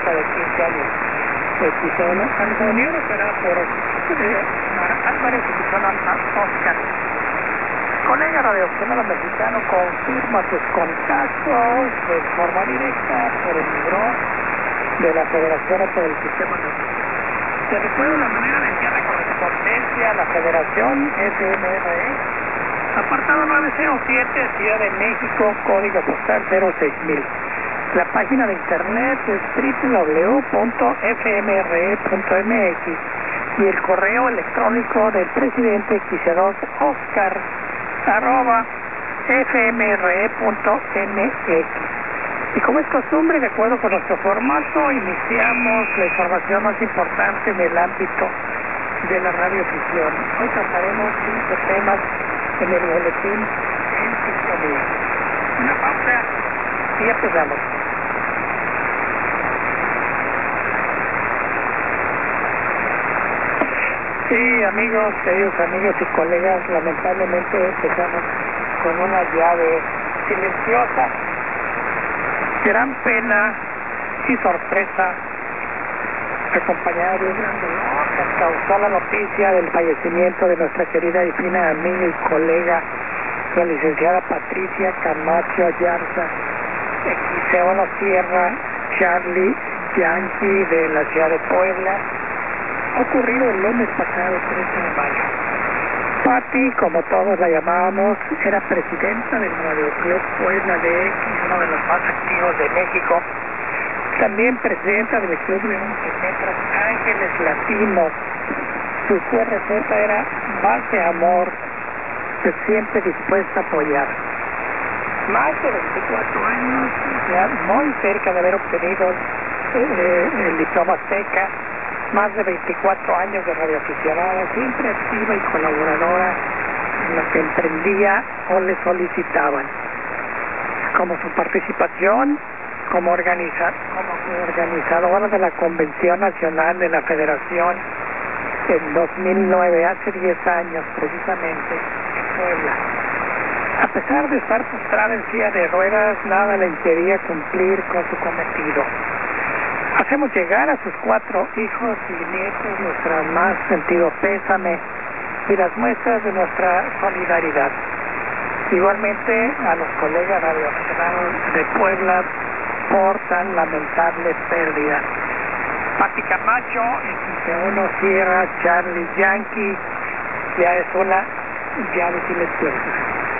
fiesta de 15 años de Quizona, Antonio, operada por Álvarez y Quizona Oscar. Colega radioaficionado mexicano, confirma sus contactos de forma directa por el libro de la Federación o por el Sistema Nacional. Te recuerdo la manera de enviar la correspondencia a la Federación FMRE, apartado 907, Ciudad de México, código postal 06000. La página de internet es www.fmre.mx y el correo electrónico del presidente Quizona Oscar @fmre.mx. Y como es costumbre, de acuerdo con nuestro formato, iniciamos la información más importante en el ámbito de la radioafición. Hoy trataremos 5 temas en el boletín en 5 días. Una pausa y ya empezamos. Sí, amigos, queridos amigos y colegas, lamentablemente empezamos con una llave silenciosa. Gran pena y sorpresa, acompañada de un gran dolor, nos causó la noticia del fallecimiento de nuestra querida y fina amiga y colega, la licenciada Patricia Camacho Ayarza, Quizona Sierra Charlie Yankee de la ciudad de Puebla, ocurrido el lunes pasado, 13 de mayo. Pati, como todos la llamábamos, era presidenta del Radio Club Puebla de X, uno de los más activos de México. También presidenta del Club de 11 Metros Ángeles Latinos. Su receta era base amor, siempre dispuesta a apoyar. Más de 24 años, ya muy cerca de haber obtenido el diploma azteca. Más de 24 años de radioaficionada, siempre activa y colaboradora en lo que emprendía o le solicitaban. Como su participación como organizadora de la Convención Nacional de la Federación en 2009, hace 10 años precisamente, en Puebla. A pesar de estar postrada en silla de ruedas, nada le impedía cumplir con su cometido. Hacemos llegar a sus 4 hijos y nietos nuestro más sentido pésame y las muestras de nuestra solidaridad. Igualmente a los colegas radioaficionados de Puebla por tan lamentable pérdida. Pati Camacho, en Quizona Sierra Charlie Yankee, ya es una llave silenciosa.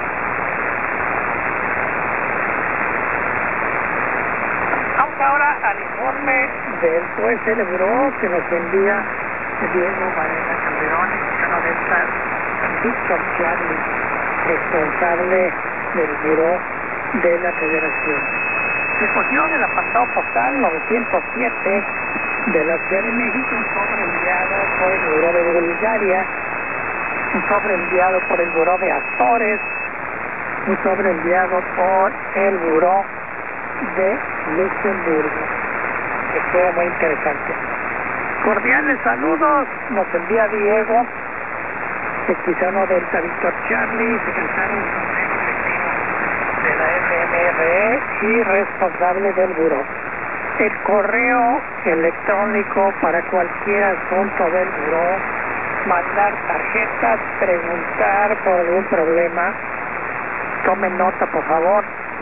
Ahora al informe del juez del Buró que nos envía Diego Varela Calderón, uno de estas Víctor Charlie, responsable del Buró de la Federación. Recogió del apartado postal 907 de la Ciudad de México un sobre enviado por el Buró de Bulgaria, un sobre enviado por el Buró de Azores, un sobre enviado por el Buró de Luxemburgo, que fue muy interesante. Cordiales saludos nos envía Diego, Quizona Delta Víctor Charlie, secretario del Consejo Directivo de la FMRE y responsable del buró. El correo electrónico para cualquier asunto del buró, mandar tarjetas, preguntar por algún problema, tomen nota por favor,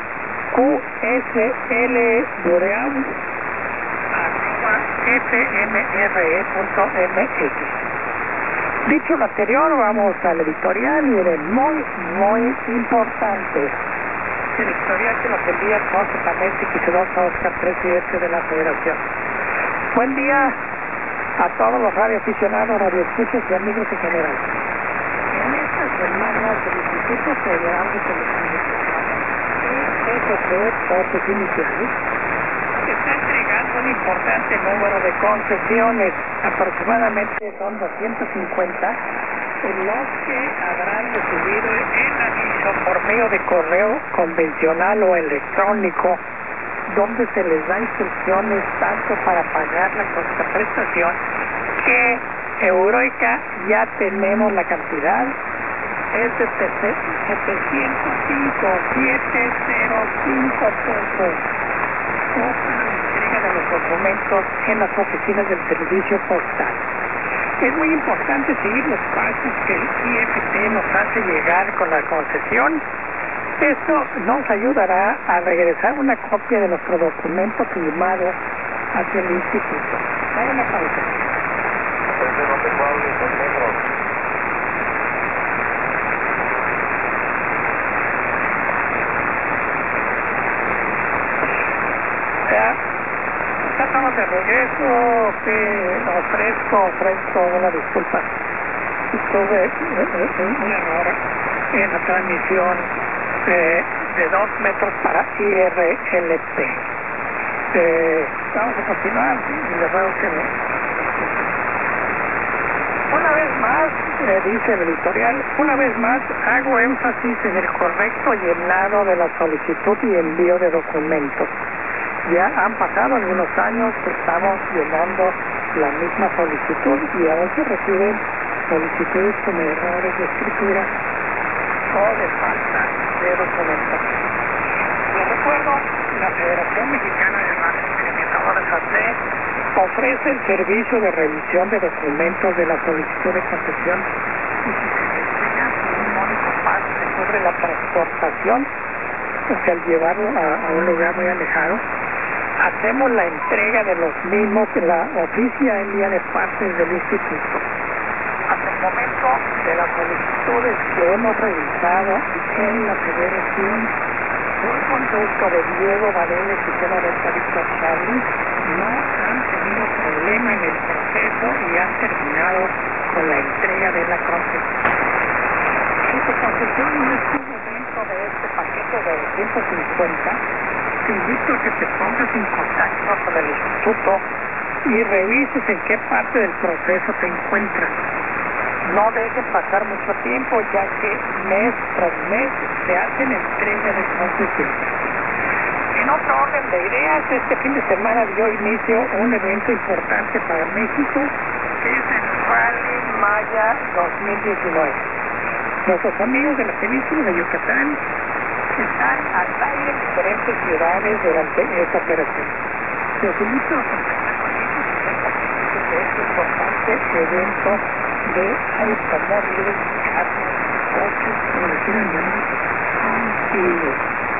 qslbureau@fmre.mx. Dicho lo anterior, vamos al editorial. Miren, muy importante. El editorial que nos envía constantemente Quizona Oscar, presidente de la Federación. Buen día a todos los radioaficionados, radioescuchas y amigos en general. En esta semana del Instituto Federal de Telecomunicaciones, por iniciales, está entregando un importante número de concesiones, aproximadamente son 250, en los que habrán recibido el aviso por medio de correo convencional o electrónico, donde se les da instrucciones tanto para pagar la contraprestación, que Eureka ya tenemos la cantidad, es de 705 pesos. Otra entrega de los documentos en las oficinas del servicio postal. Es muy importante seguir los pasos que el IFT nos hace llegar con la concesión. Esto nos ayudará a regresar una copia de nuestro documento firmado hacia el instituto. Hay una pausa. Ya estamos de regreso. Ofrezco una disculpa. Tuve un error en la transmisión de 2 metros para IRLP. Vamos a continuar y les ruego que una vez más, dice el editorial, una vez más hago énfasis en el correcto llenado de la solicitud y envío de documentos. Ya han pasado algunos años que estamos llenando la misma solicitud y aún se reciben solicitudes con errores de escritura o de falta de documentación. Les recuerdo, la Federación Mexicana de Experimentadores AC ofrece el servicio de revisión de documentos de la solicitud de concesión y si se desea un módico pago sobre la transportación, o sea, al llevarlo a un lugar muy alejado, hacemos la entrega de los mismos en la oficialía de partes del instituto. Hasta el momento de las solicitudes que hemos revisado en la Federación, por conducto de Diego Varela y Sistema de Víctor Charlie, no han tenido problema en el proceso y han terminado con la entrega de la concesión. Si tu concesión no estuvo dentro de este paquete de 250, te invito a que te pongas en contacto con el instituto y revises en qué parte del proceso te encuentras. No dejes pasar mucho tiempo, ya que mes tras mes se hacen entrega de concesión. En otro orden de ideas, este fin de semana dio inicio un evento importante para México, que es el Rally Maya 2019. Nuestros amigos de la península de Yucatán están al aire en diferentes ciudades durante esta operación. Los invito a contactar con ellos de este importante evento de automóviles, carros, coches, como le quieran llamar, antiguos.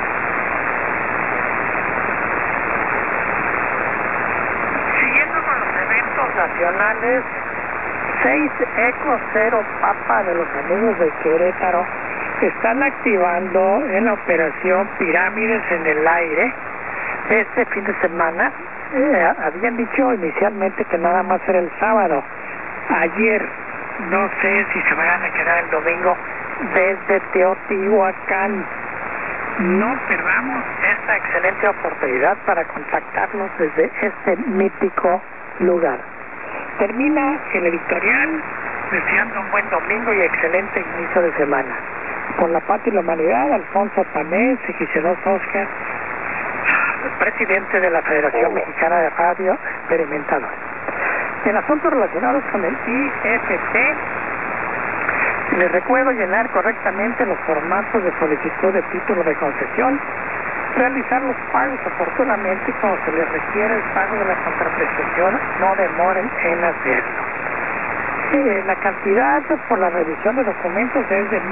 Siguiendo con los eventos nacionales, 6 Eco 0 Papa de los amigos de Querétaro están activando en la operación Pirámides en el Aire este fin de semana. Habían dicho inicialmente que nada más era el sábado. Ayer, no sé si se van a quedar el domingo desde Teotihuacán. No perdamos esta excelente oportunidad para contactarlos desde este mítico lugar. Termina el editorial deseando un buen domingo y excelente inicio de semana. Por la paz y la humanidad, Alfonso Tamés y Gisela Oscar, presidente de la Federación Mexicana de Radio Experimentadores. En asuntos relacionados con el IFT, les recuerdo llenar correctamente los formatos de solicitud de título de concesión, realizar los pagos oportunamente y cuando se les requiere el pago de la contraprestación, no demoren en hacerlo. La cantidad por la revisión de documentos es de 1.644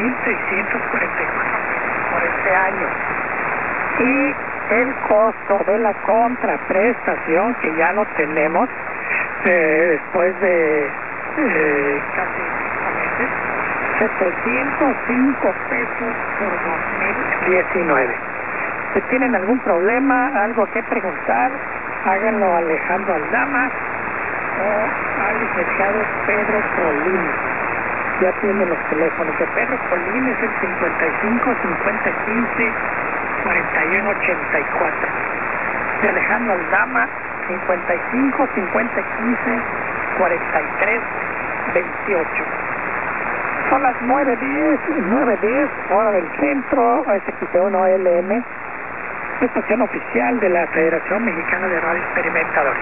por este año. Y el costo de la contraprestación, que ya lo tenemos después de casi 5 meses, 705 pesos por 2019. Si tienen algún problema, algo que preguntar, háganlo a Alejandro Aldama o al licenciado Pedro Colín. Ya tienen los teléfonos de Pedro Colín, es el 55 50 15 41 84. De Alejandro Aldama, 55 50 15 43 28. Son las 9:10 hora del centro, SX1LM, estación oficial de la Federación Mexicana de Radio Experimentadores.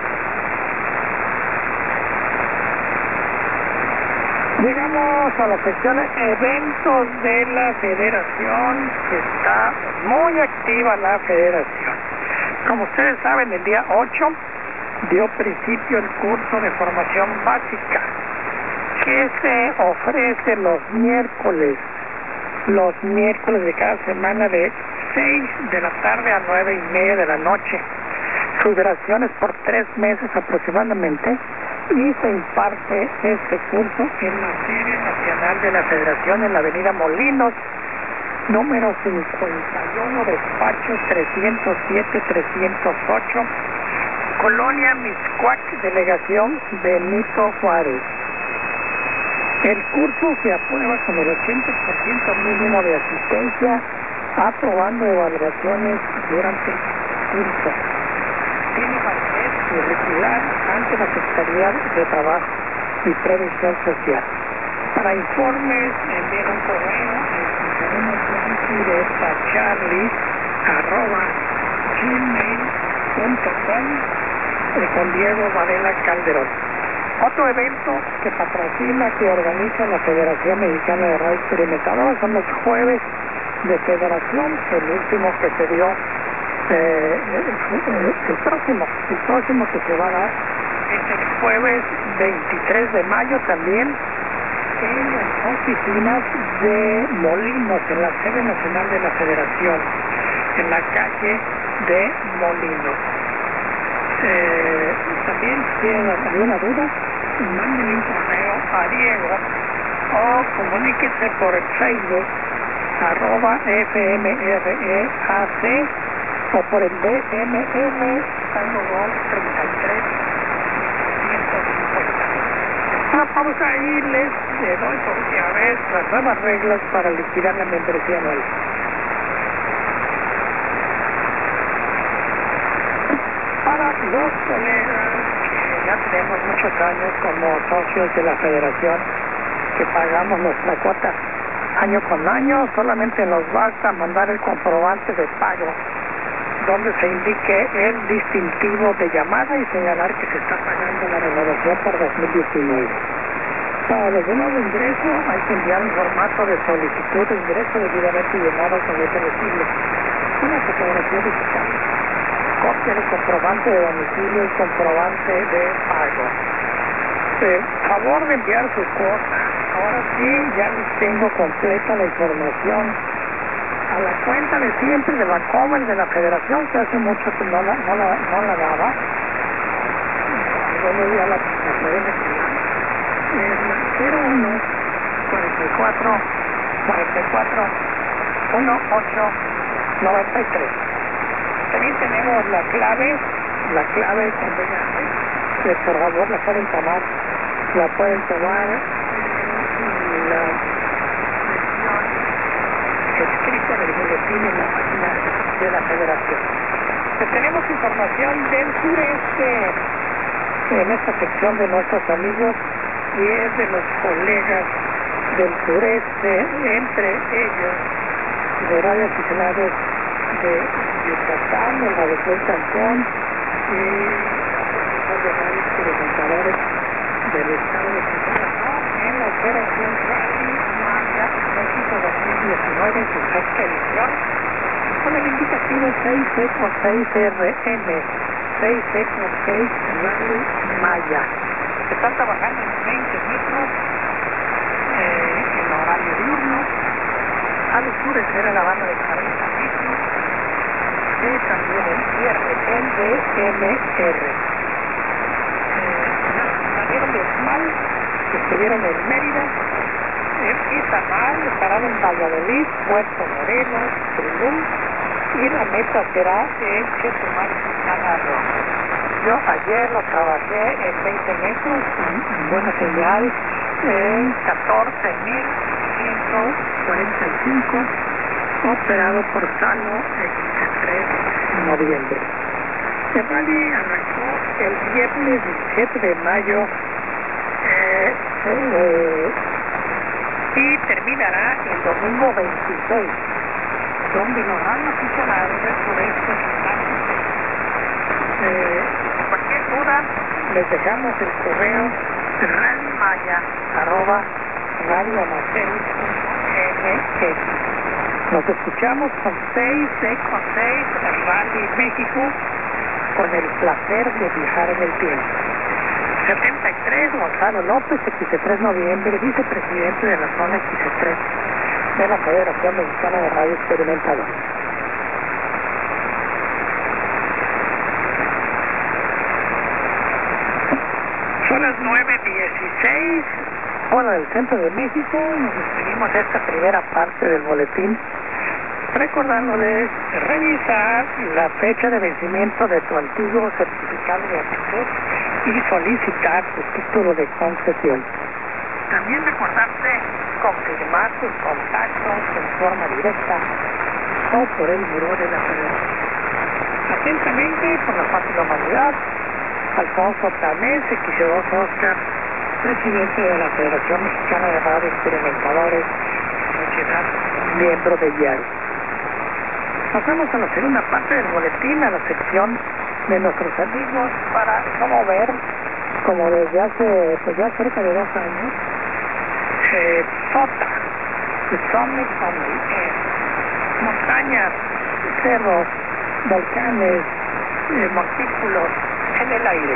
Llegamos a la sección eventos de la Federación, que está muy activa la Federación. Como ustedes saben, el día 8 dio principio el curso de formación básica que se ofrece los miércoles de cada semana de 6 de la tarde a 9:30 de la noche. Su duración es por 3 meses aproximadamente y se imparte este curso en la sede nacional de la Federación en la avenida Molinos, número 51, despacho 307-308, Colonia Mixcoac, delegación Benito Juárez. El curso se aprueba con el 80% mínimo de asistencia, aprobando evaluaciones durante el curso. Tiene validez curricular ante la Secretaría de Trabajo y Previsión Social. Para informes, envíen un correo a charlie@gmail.com con Diego Varela Calderón. Otro evento que patrocina, que organiza la Federación Mexicana de Radio Experimentadora, son los jueves de federación. El último que se dio, el próximo que se va a dar es el jueves 23 de mayo también en las oficinas de Molinos, en la sede nacional de la Federación, en la calle de Molinos. También si tienen alguna duda, manden un correo a Diego o comuníquense por el Facebook @FMREAC o por el DMR Tango Golf 33-150. Una pausa y les doy por última vez las nuevas reglas para liquidar la membresía anual. Para los colegas que ya tenemos muchos años como socios de la Federación, que pagamos nuestra cuota año con año, solamente nos basta mandar el comprobante de pago donde se indique el distintivo de llamada y señalar que se está pagando la renovación por 2019. Para los de nuevo ingreso hay que enviar un formato de solicitud de ingreso debidamente llenado con letra visible, una fotografía digital, copia del comprobante de domicilio y comprobante de pago. Favor de enviar su cuota. Ahora sí, ya les tengo completa la información a la cuenta de siempre de Bancomer de la Federación, que hace mucho que no la daba. Yo le di a la pueden escribir. Es la 01 44 18 93. También tenemos la clave cuando llamen, que por favor la pueden tomar la escrita del boletín en la página de la Federación. Tenemos información del sureste en esta sección de nuestros amigos y es de los colegas del sureste, entre ellos de radio aficionados de Yucatán, el Radio Club Cancún y los de radio experimentadores del estado de Quintana en la operación Rally Maya México 2019 en su sexta edición con el indicativo 6E6RN 6E6 Rally Maya. Están trabajando en 20 metros en horario diurno. Al sur era la banda de 40 metros y también el IRNDMR. Salieron de Esmal, estuvieron en Mérida, en Izamal, estarán en Valladolid, Puerto Morelos, Tulum, y la meta será en Chetumal, Quintana Roo. Yo ayer lo trabajé en 20 metros, en buena señal, en 14.145, operado por Salo el 3 de noviembre. El rally arrancó el viernes 17 de mayo y terminará el domingo 26, donde los aficionados del sureste cualquier duda les dejamos el correo rallymaya@radioamateur.mx. Nos escuchamos con 6 Rally México, con el placer de viajar en el tiempo. 73, Gonzalo López, X3 Noviembre, vicepresidente de la zona X3 de la Federación Mexicana de Radio Experimentadores. Son las 9:16, hora del centro de México. Nos despedimos de esta primera parte del boletín, recordándoles revisar la fecha de vencimiento de tu antiguo certificado de aptitud y solicitar tu título de concesión. También recordarte confirmar tus contactos en forma directa o por el Buró de la Federación. Atentamente, por la paz y la humanidad, Alfonso Tamés, X2 Oscar, presidente de la Federación Mexicana de Radio Experimentadores, sociedad miembro de IARU. Pasamos a la segunda parte del boletín, a la sección de nuestros amigos para promover, como desde hace pues ya cerca de 2 años, SOTA, The Summit on the Air, montañas, cerros, volcanes, montículos en el aire.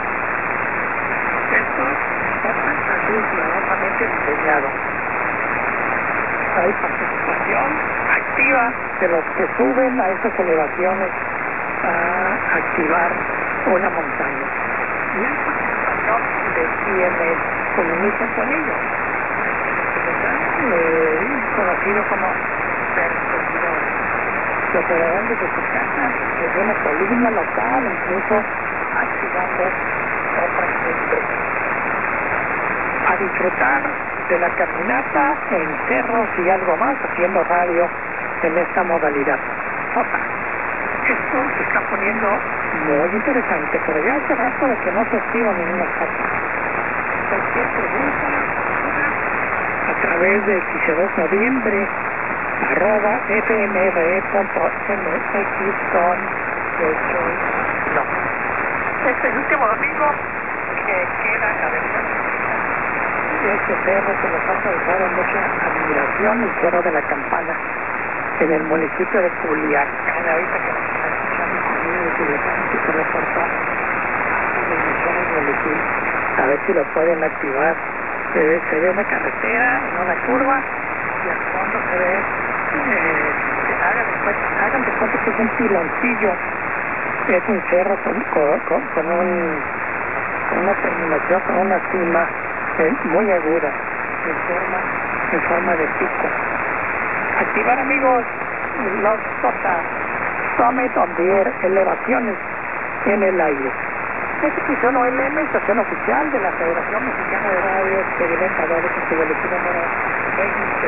Esto está cuidadosamente diseñado. Hay participación activa de los que suben a estas elevaciones a activar una montaña. Y hay participación de quienes comunican con ellos. Conocido como perseguidores. Se operarán desde su casa, desde una columna local, incluso activando otras empresas. A disfrutar de la caminata en cerros y algo más, haciendo radio en esta modalidad. Esto se está poniendo muy interesante, pero ya hace rato de que no se activa ninguna cosa. Cualquier pregunta a través de X2 Noviembre @fmre.mx con no. Este es el último domingo que queda la versión de este cerro que nos ha causado mucha admiración, el Cerro de la Campana, en el municipio de Culiacán. Ahorita que nos está escuchando conmigo de Culiacán, que se reportó las emisiones del boletín, a ver si lo pueden activar. Se ve una carretera en una curva y al fondo se ve, hagan de cuenta que es un piloncillo, es un cerro con una terminación, con una cima muy aguda, en forma de pico. Activar, amigos, los SOTA, Summit on the Air, elevaciones en el aire. Estación OLM, estación oficial de la Federación Mexicana de Radio Experimentadores, en su boletín número 20.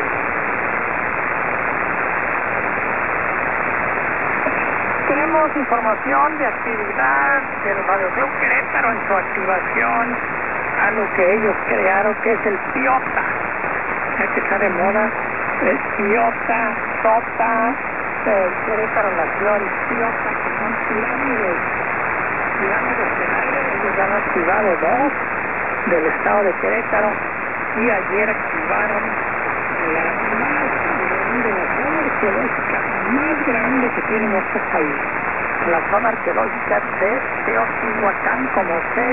Tenemos información de actividad del Radio Club Querétaro en su activación a lo que ellos crearon, que es el PIOTA. Ya que está de moda el PIOTA, SOTA, Querétaro nació el PIOTA, que son pirámides del aire. Ellos ya han activado 2 del estado de Querétaro y ayer activaron la zona arqueológica más grande que tiene nuestro país, la zona arqueológica de Teotihuacán, como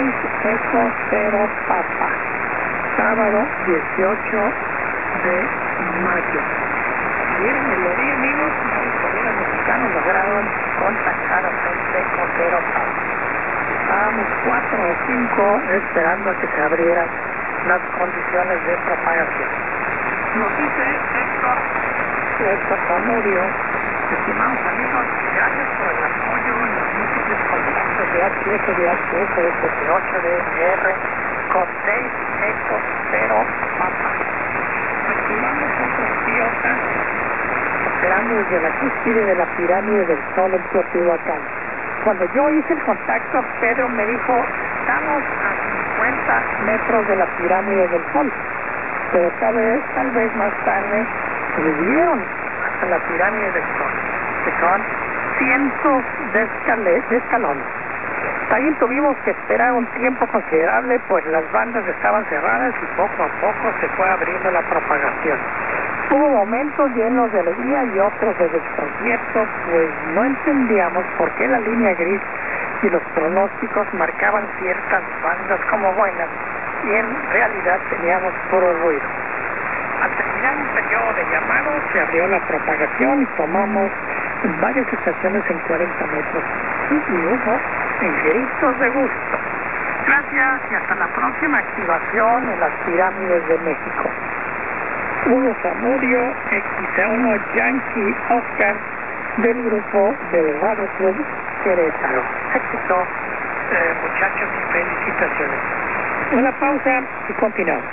6 Papa, sábado 18 de mayo. Ayer en el Lorí, amigos, los colegas mexicanos lograron contactar a 6 Papa. Estábamos 4 o 5 esperando a que se abrieran las condiciones de propagación. Nos dice Héctor Zamudio, estimados amigos, gracias por el apoyo en los múltiples contactos de H7, de HS, de 78, de R, con 6 Papa. Activamos otros PIOTA, operando desde la cúspide de la pirámide del Sol en Teotihuacán. Cuando yo hice el contacto, Pedro me dijo, estamos a 50 metros de la pirámide del Sol, pero tal vez más tarde subieron hasta la pirámide del Sol, que son cientos de escalones. También tuvimos que esperar un tiempo considerable, pues las bandas estaban cerradas y poco a poco se fue abriendo la propagación. Hubo momentos llenos de alegría y otros de desconcierto, pues no entendíamos por qué la línea gris y los pronósticos marcaban ciertas bandas como buenas y en realidad teníamos puro ruido. Al terminar un periodo de llamados se abrió la propagación y tomamos varias estaciones en 40 metros y hubo gritos de gusto. Gracias y hasta la próxima activación en las pirámides de México. Hugo Zamudio, XA1 Yankee Oscar del grupo del Radio Club Querétaro. Éxito, muchachos, y felicitaciones. Una pausa y continuamos.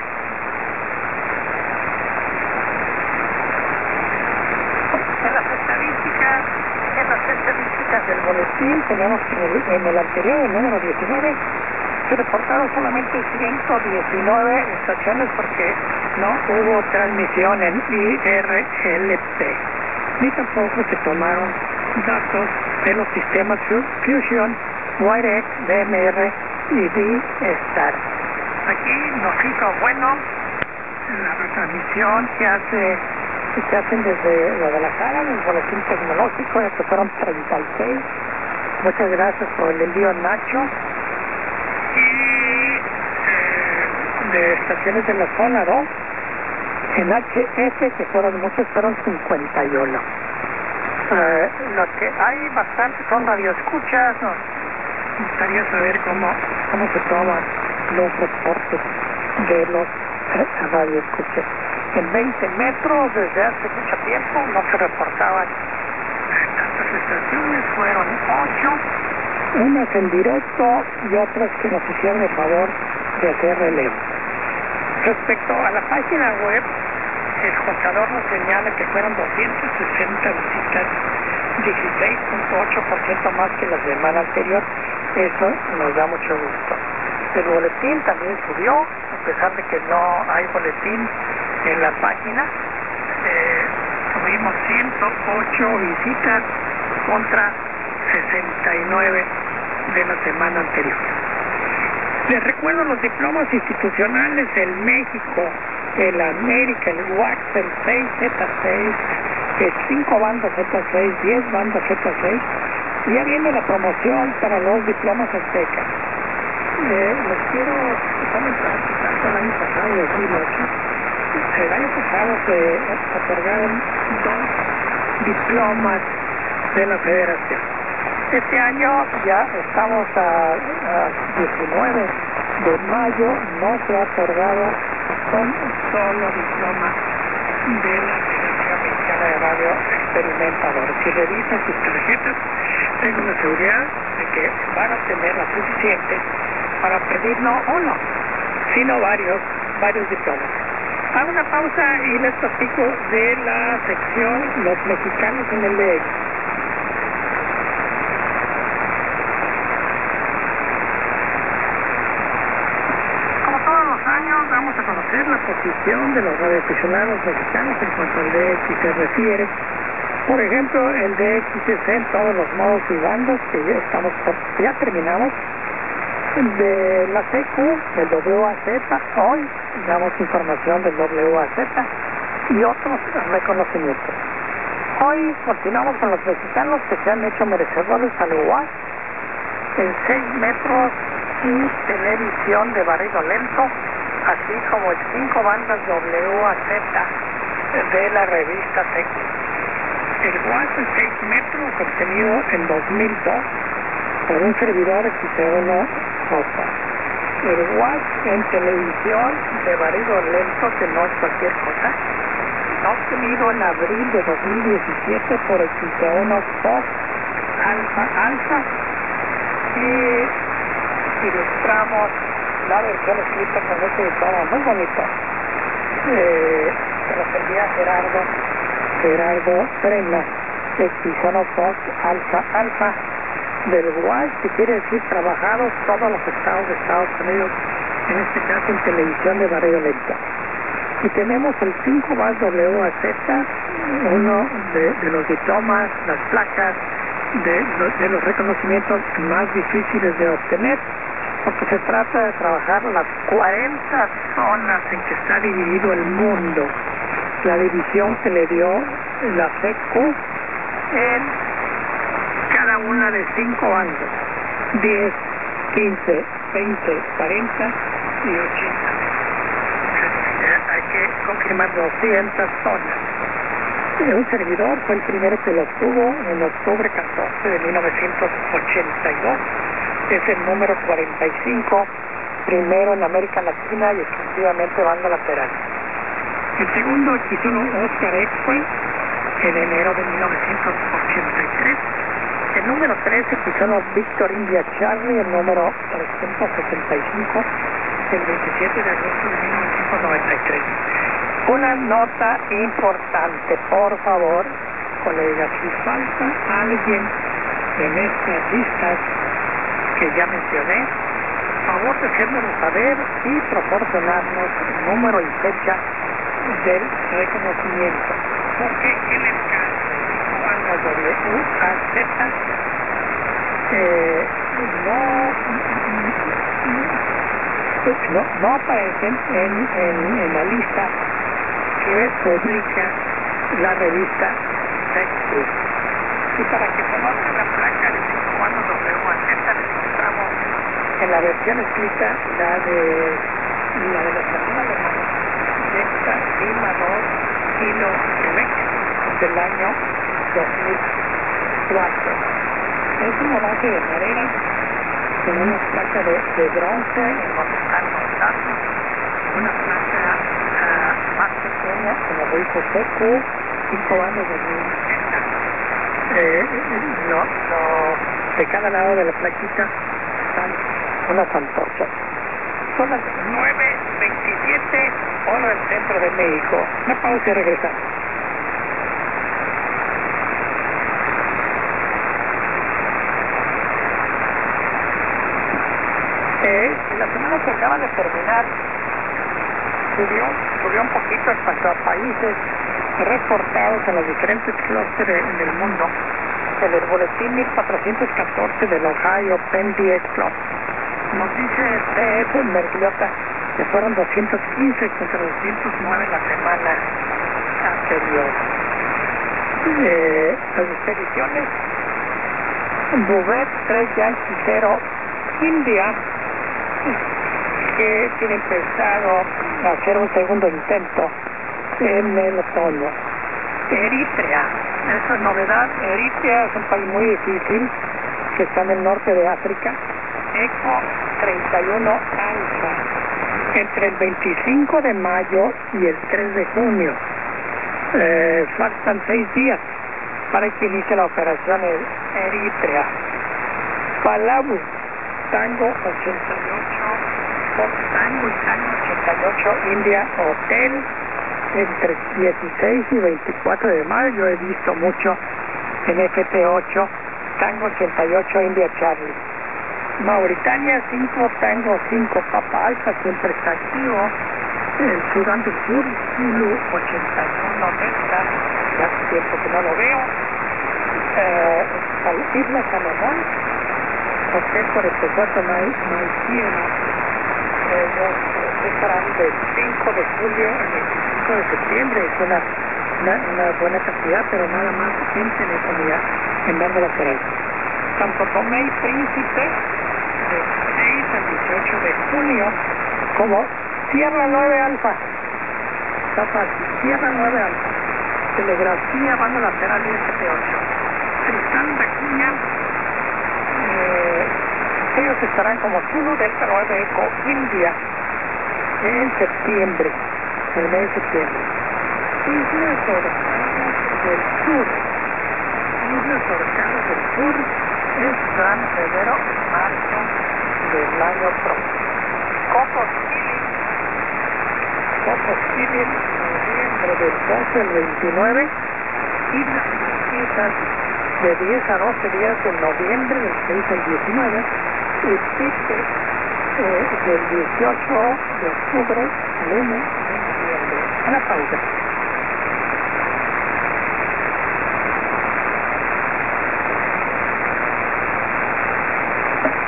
En las estadísticas del boletín tenemos que en el anterior, el número 19, se reportaron solamente 119 estaciones porque no hubo transmisión en IRLP, ni tampoco se tomaron datos de los sistemas Fusion, WireX, DMR y D-Star. Aquí nos hizo bueno la retransmisión que hacen desde Guadalajara, en el boletín tecnológico, ya que fueron 36. Muchas gracias por el envío, Nacho. Y de estaciones de la zona 2, en HS, que fueron muchos, fueron 51. Lo que hay bastante son radioescuchas. Me gustaría saber cómo se toman los reportes de los radioescuchas. En 20 metros, desde hace mucho tiempo, no se reportaban tantas estaciones, fueron 8, unas en directo y otras que nos hicieron el favor de hacer relevo. Respecto a la página web, el contador nos señala que fueron 260 visitas, 16.8% más que la semana anterior. Eso nos da mucho gusto. El boletín también subió, a pesar de que no hay boletín en la página. Tuvimos 108 visitas contra 69 de la semana anterior. Les recuerdo los diplomas institucionales: el México, el América, el WAC, el 6Z6, el 5 bandas Z6, 10 bandas Z6, y ya viene la promoción para los diplomas aztecas. Les quiero comentar que tanto el año pasado, 2008, el año pasado se otorgaron 2 diplomas de la Federación. Este año ya estamos a 19 de mayo, no se ha otorgado un solo diploma de la Federación Mexicana de Radio Experimentadores. Si revisan sus tarjetas, tengo la seguridad de que van a tener la suficiente para pedir no uno, sino varios diplomas. Hago una pausa y les platico de la sección Los Mexicanos en el DX. Como todos los años, vamos a conocer la posición de los radioaficionados mexicanos en cuanto al DX se refiere. Por ejemplo, el DXC en todos los modos y bandas, que ya terminamos. De la CQ, del WAZ, hoy damos información del WAZ y otros reconocimientos. Hoy continuamos con los mexicanos que se han hecho merecedores al UAS en 6 metros y televisión de barrido lento, así como el 5 bandas WAZ de la revista CQ. El UAS en 6 metros, obtenido en 2002 por un servidor XC1 J. El WAS en televisión de barrido lento, que no es cualquier cosa, obtenido en abril de 2017 por el XC1 Fox Alpha, y ilustramos la versión escrita con este diploma muy bonito, que nos envía Gerardo Frena, XC1 Fox Alpha del WAS, que quiere decir trabajados todos los estados de Estados Unidos, en este caso en televisión de barrido lento. Y tenemos el 5 WAS WAZ, uno de los diplomas, las placas de los reconocimientos más difíciles de obtener, porque se trata de trabajar las 40 zonas en que está dividido el mundo. la división que le dio la SECU en cada una de 5 años: 10, 15, 20, 40 y 80. Hay que confirmar 200 zonas. Un servidor fue el primero que lo obtuvo en octubre 14 de 1982. Es el número 45, primero en América Latina y exclusivamente banda lateral. El segundo quiso Oscar Exwell en enero de 1983. El número 13 quiso Victor India Charlie, el número 365, el 27 de agosto de 1993. Una nota importante, por favor, colegas, si falta alguien en estas listas que ya mencioné, favor de hacérnoslo saber y proporcionarnos el número y fecha del reconocimiento. Porque en el caso de las WAZ no aparecen en la lista que publica la revista TechCruz. Y para que conozcan la placa de 5 años WAZ, les mostramos en la versión escrita la de la estación alemana Delta Lima 2 Kilo Quebec del año 2004. Es una base de madera con una placa de bronce en donde están los datos, una placa más pequeña como lo hizo SECU, 5 años de 2080. De cada lado de la plaquita están unas antorchas. Son las 9:27, hora del centro de México. Una pausa y regresamos. La semana que acaba de terminar subió un poquito en cuanto a países reportados en los diferentes clústeres del mundo. En el boletín 1414 del Ohio Penn 10 Club nos dice CF Mergliota que fueron 215 contra 209 la semana anterior. Las expediciones Bouvet 3 Yankee 0 India, que tienen pensado hacer un segundo intento en el otoño. Eritrea, eso es novedad. Eritrea es un país muy difícil que está en el norte de África. ECO 31 Alfa, entre el 25 de mayo y el 3 de junio. Faltan 6 días para que inicie la operación en Eritrea. Palau, Tango 88, Tango y Tango 88, India Hotel, entre 16 y 24 de mayo. Yo he visto mucho en FT8, Tango 88, India Charlie. Mauritania 5, Tango 5, Papa Alfa, siempre está activo. El Sudán del Sur, Zulu 81, Delta, ya hace tiempo que no lo veo. Isla Salomón, Hotel 44, Maiciena, ellos estarán del 5 de julio al 25 de septiembre. Es una buena cantidad, pero nada más gente en economía en darle la por ahí. Santo Tomé y Príncipe, del 6 al 18 de junio, como Sierra 9 Alfa. Está fácil, Sierra 9 Alfa. Telegrafía, banda lateral y FT8. Tristán de Acuña, ellos estarán como Zulu Delta 9 Eco India en septiembre, en el mes de septiembre. Islas Orcadas del Sur. Islas Orcadas del Sur es Gran febrero y marzo del año próximo. Cocos Killing, noviembre del 12 al 29. Islas Chiquitas, de 10 a 12 días de noviembre, del 6 al 19. Y Pique, del 18 de octubre al 1 de noviembre. Una pausa.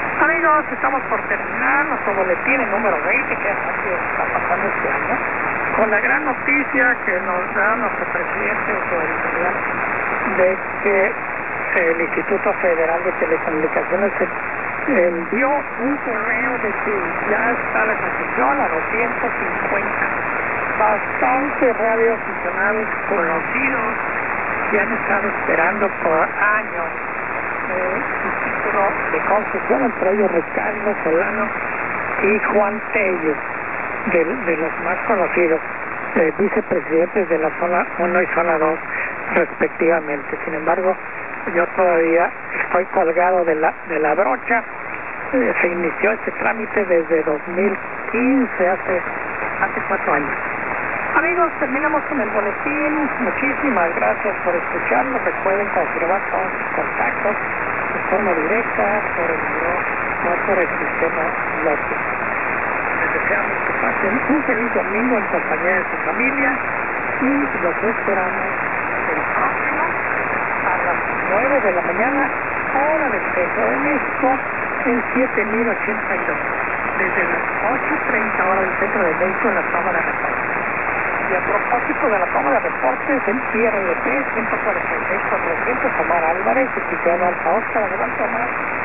Amigos, estamos por terminar nuestro boletín, el número 20, que rápido está pasando este año. con la gran noticia que nos da nuestro presidente editorial de que el Instituto Federal de Telecomunicaciones envió un correo de que ya está la concesión a 250 bastantes radioaficionados conocidos que han estado esperando por años su título de concesión, entre ellos Ricardo Solano y Juan Tello, de los más conocidos, vicepresidentes de la zona 1 y zona 2 respectivamente. Sin embargo, yo todavía estoy colgado de la brocha. Se inició este trámite desde 2015, hace 4 años. Amigos, terminamos con el boletín. Muchísimas gracias por escucharnos. Recuerden conservar todos sus contactos de forma directa por el buró o por el sistema local. Les deseamos que pasen un feliz domingo en compañía de su familia y los esperamos el próximo a las 9 de la mañana, hora del centro de México, en 7082. Desde las 8:30 horas del centro de México en la toma de reportes. Y a propósito de la toma de reportes, en IRDP 146 400, Omar Álvarez, Cristiano Alfa Oscar, adelante Omar.